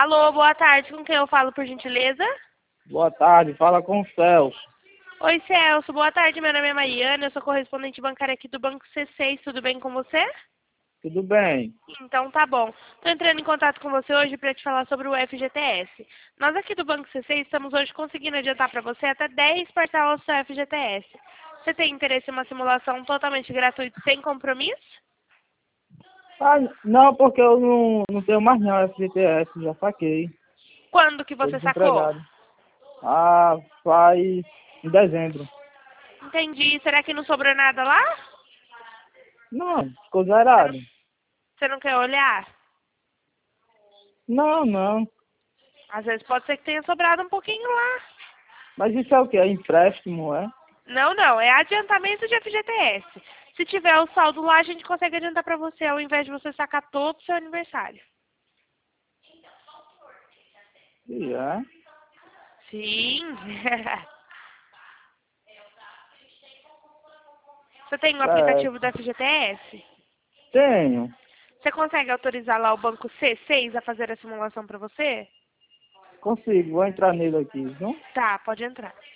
Alô, boa tarde. Com quem eu falo, por gentileza? Boa tarde, fala com o Celso. Oi, Celso. Boa tarde. Meu nome é Mariana. Eu sou correspondente bancária aqui do Banco C6. Tudo bem com você? Tudo bem? Então tá bom. Estou entrando em contato com você hoje para te falar sobre o FGTS. Nós aqui do Banco C6 estamos hoje conseguindo adiantar para você até 10 parcelas do seu FGTS. Você tem interesse em uma simulação totalmente gratuita sem compromisso? Ah, não, porque eu não tenho mais não FGTS, já saquei. Quando que Estou você sacou? desempregado. Ah, faz em dezembro. Entendi. Será que não sobrou nada lá? Não, ficou Você não, zerado. você não quer olhar? Não, não. Às vezes pode ser que tenha sobrado um pouquinho lá. Mas isso é o quê? É empréstimo, é? Não, não. É adiantamento de FGTS. Se tiver o saldo lá, a gente consegue adiantar para você, ao invés de você sacar todo o seu aniversário. E é? Sim. Você tem o aplicativo Certo. do FGTS? Tenho. Você consegue autorizar lá o banco C6 a fazer a simulação para você? Consigo, vou entrar nele aqui, viu? Tá, pode entrar.